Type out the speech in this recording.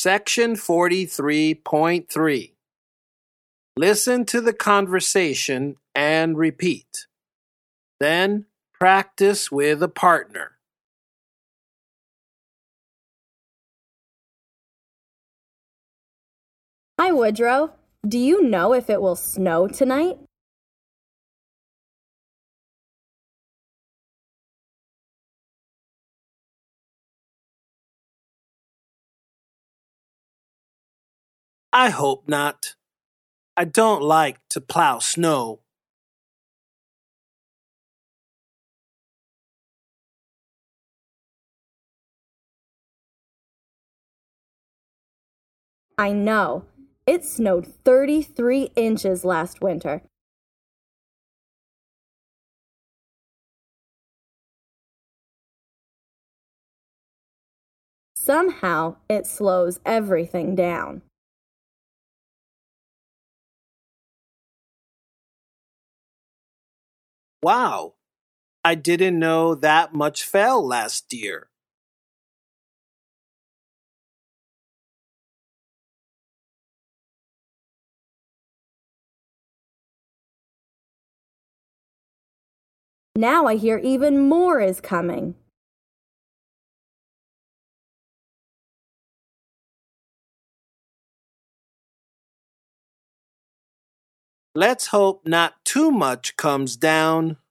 Section 43.3. Listen to the conversation and repeat. Then practice with a partner. Hi, Woodrow. Do you know if it will snow tonight? I hope not. I don't like to plow snow. I know. It snowed 33 inches last winter. Somehow, it slows everything down. Wow, I didn't know that much fell last year. Now I hear even more is coming. Let's hope not too much comes down.